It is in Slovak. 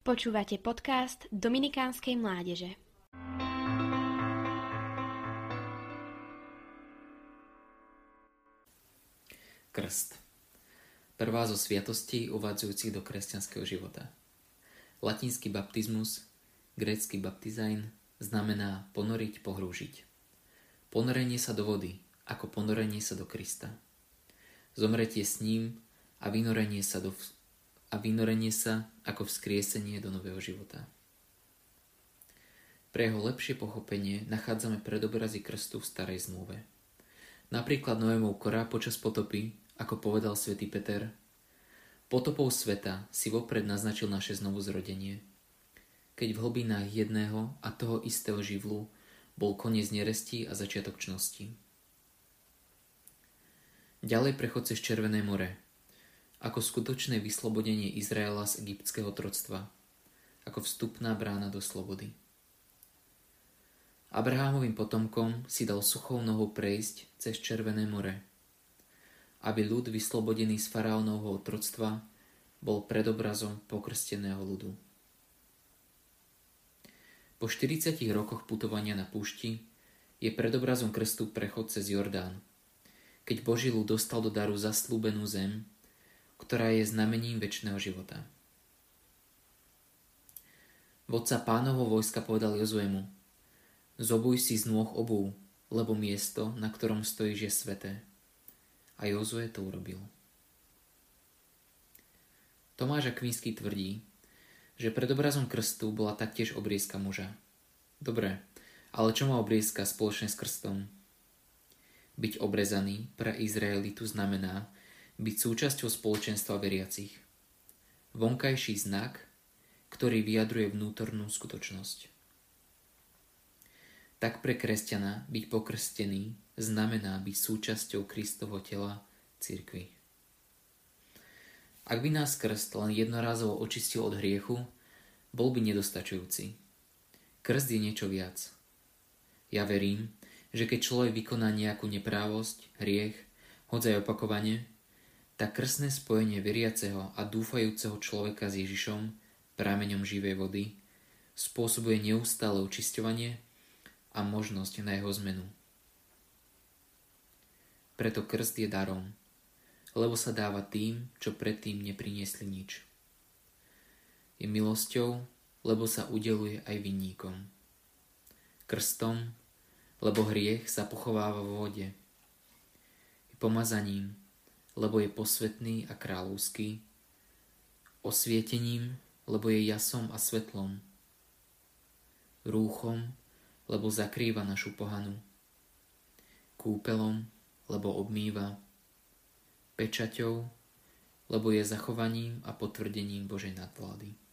Počúvate podcast Dominikánskej mládeže. Krst. Prvá zo sviatostí uvádzajúcich do kresťanského života. Latinský baptizmus, grécky baptizain, znamená ponoriť, pohrúžiť. Ponorenie sa do vody, ako ponorenie sa do Krista. Zomretie s ním a vynorenie sa ako vzkriesenie do nového života. Pre jeho lepšie pochopenie nachádzame predobrazy krstu v starej zmluve. Napríklad Noémov kora počas potopy, ako povedal svätý Peter, potopou sveta si vopred naznačil naše znovuzrodenie, keď v hlbinách jedného a toho istého živlu bol koniec nerestí a začiatok čnosti. Ďalej prechod cez Červené more, ako skutočné vyslobodenie Izraela z egyptského otroctva, ako vstupná brána do slobody. Abrahámovým potomkom si dal suchou nohou prejsť cez Červené more, aby ľud vyslobodený z faraónovho otroctva bol predobrazom pokrsteného ľudu. Po 40 rokoch putovania na púšti je predobrazom krstu prechod cez Jordán, keď Boží ľud dostal do daru zasľúbenú zem, ktorá je znamením večného života. Vodca Pánovho vojska povedal Jozuemu: Zobuj si z nôh obúv, lebo miesto, na ktorom stojíš, je sväté. A Jozue to urobil. Tomáš Akvinský tvrdí, že predobrazom krstu bola taktiež obriezka muža. Dobre, ale čo má obriezka spoločné s krstom? Byť obrezaný pre Izraelitu znamená byť súčasťou spoločenstva veriacich. Vonkajší znak, ktorý vyjadruje vnútornú skutočnosť. Tak pre kresťana byť pokrstený znamená byť súčasťou Kristovho tela, cirkvi. Ak by nás krst len jednorázovo očistil od hriechu, bol by nedostačujúci. Krst je niečo viac. Ja verím, že keď človek vykoná nejakú neprávosť, hriech, hoď aj opakovane, tak krstné spojenie veriaceho a dúfajúceho človeka s Ježišom, prameňom živej vody, spôsobuje neustále očisťovanie a možnosť na jeho zmenu. Preto krst je darom, lebo sa dáva tým, čo predtým nepriniesli nič. Je milosťou, lebo sa udeluje aj vinníkom. Krstom, lebo hriech sa pochováva vo vode. Je pomazaním, lebo je posvätný a kráľovský, osvietením, lebo je jasom a svetlom, rúchom, lebo zakrýva našu pohanu, kúpelom, lebo obmýva, pečaťou, lebo je zachovaním a potvrdením Božej nadvlády.